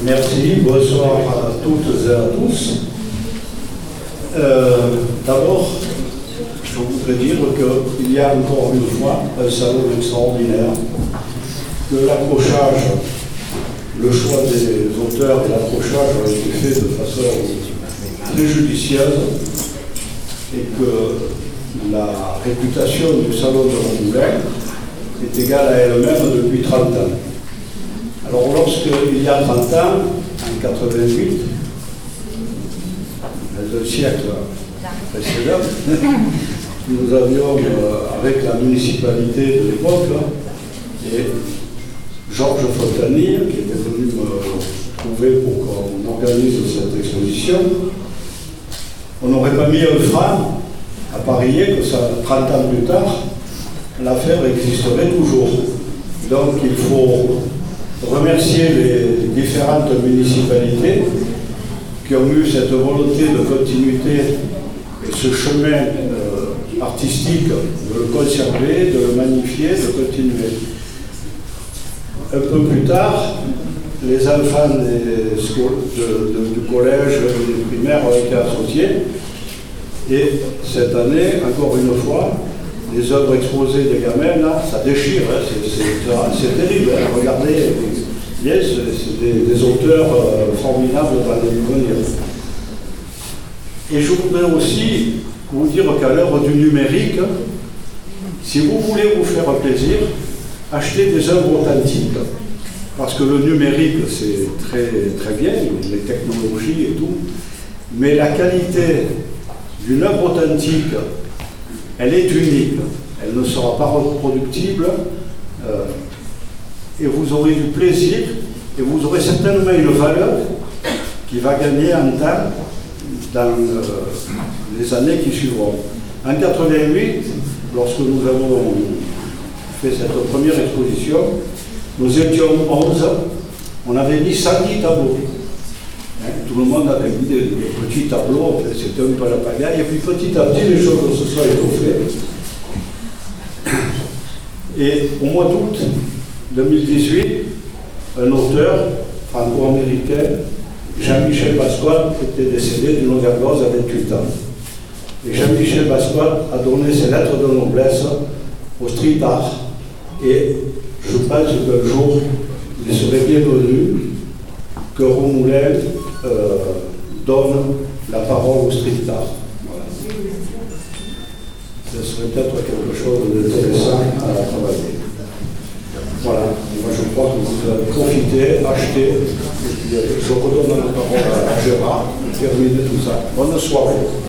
Merci, bonsoir à toutes et à tous. D'abord, je voudrais dire qu'il y a encore une fois un salon extraordinaire, que l'accrochage, le choix des auteurs et l'accrochage ont été faits de façon très judicieuse et que la réputation du salon de Romoulins est égale à elle-même depuis 30 ans. Alors lorsqu'il y a 30 ans, en 88, le siècle précédent, nous avions, avec la municipalité de l'époque, et Georges Fontanier, qui était venu me trouver pour qu'on organise cette exposition, on n'aurait pas mis un franc à parier que ça, 30 ans plus tard, l'affaire existerait toujours. Donc il faut remercier les différentes municipalités qui ont eu cette volonté de continuité et ce chemin artistique, de le conserver, de le magnifier, de continuer. Un peu plus tard, les enfants du collège et des primaires ont été associés. Et cette année, encore une fois, les œuvres exposées des gamins, là, ça déchire, hein, c'est terrible. Hein, regardez, yes, c'est des auteurs formidables dans les souvenirs. Et je voudrais aussi vous dire qu'à l'heure du numérique, si vous voulez vous faire plaisir, achetez des œuvres authentiques. Parce que le numérique, c'est très, très bien, les technologies et tout, mais la qualité d'une œuvre authentique, elle est unique. Elle ne sera pas reproductible et vous aurez du plaisir et vous aurez certainement une valeur qui va gagner en temps dans les années qui suivront. En 88, lorsque nous avons fait cette première exposition, nous étions 11, on avait mis 110 tableaux. Tout le monde avait mis des petits tableaux, c'était un peu la pagaille, et puis petit à petit les choses se sont étoffées. Et au mois d'août 2018, un auteur franco-américain, Jean-Michel Basquiat, était décédé d'une overdose à 28 ans. Et Jean-Michel Basquiat a donné ses lettres de noblesse au street art. Et je pense qu'un jour, il serait bienvenu que Romoulins donne la parole au street art. Voilà. Ce serait peut-être quelque chose d'intéressant à travailler. Voilà, moi je crois que vous avez profité, acheté, et puis je redonne la parole à Gérard pour terminer tout ça. Bonne soirée.